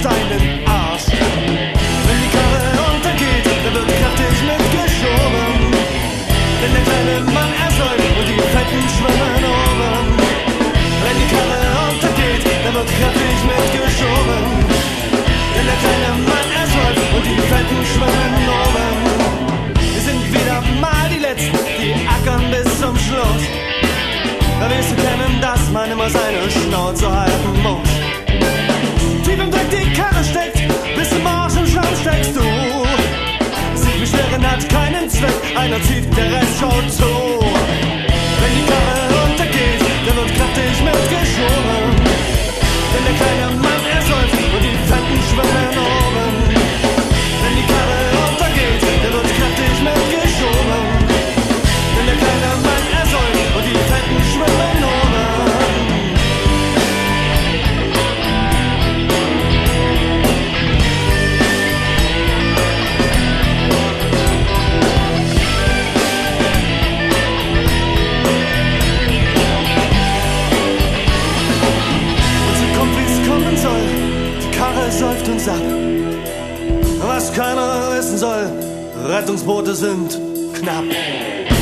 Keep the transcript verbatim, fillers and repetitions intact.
deinen Arsch. Wenn die Karre untergeht, dann wird kräftig mitgeschoben. Denn der kleine Mann ersäuft und die Fetten schwimmen oben. Wenn die Karre untergeht, dann wird kräftig mitgeschoben. Denn der kleine Mann ersäuft und die Fetten schwimmen oben. Wir sind wieder mal die Letzten, die ackern bis zum Schluss. Da wirst du kennen, dass man immer seine Schnauze halten muss. Tief im Dreck die Karre steckt, bis zum Arsch im Schlamm steckst du. Sich beschweren hat keinen Zweck, einer zieht, der Rest schaut zu. Wenn die Karre untergeht, dann wird kräftig mitgeschoben. Denn der kleine Mann ersäuft und die Fetten schwimmen oben. Wenn die Karre untergeht, dann wird kräftig mitgeschoben. Denn der kleine Mann ersäuft und die Fetten schwimmen oben. Die Karre säuft uns ab. Was keiner wissen soll, Rettungsboote sind knapp.